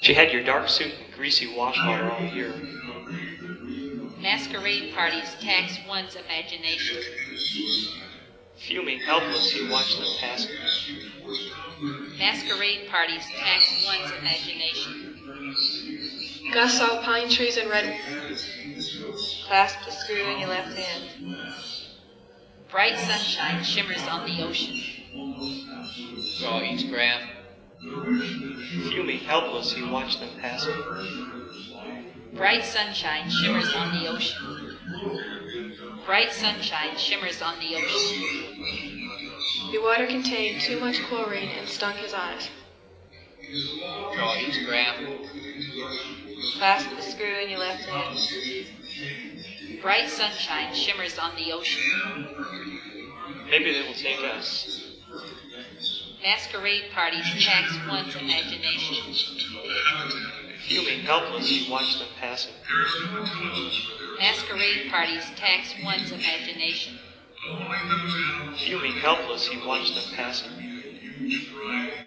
She had your dark suit and greasy washcloth all year. Masquerade parties tax one's imagination. Fuming helpless, you watch them passing. Masquerade parties tax one's imagination. Gus saw pine trees and red. Clasp the screw in your left hand. Bright sunshine shimmers on the ocean. Draw each graph. Fuming helpless, you watch them passing. Bright sunshine shimmers on the ocean. Bright sunshine shimmers on the ocean. The water contained too much chlorine and stung his eyes. Draw each graph. Clasp the screw in your left hand. Bright sunshine shimmers on the ocean. Maybe they will take us. Masquerade parties tax one's imagination. Fuming helpless, you watch them passing. Masquerade parties tax one's imagination. Fuming helpless, you watch them passing.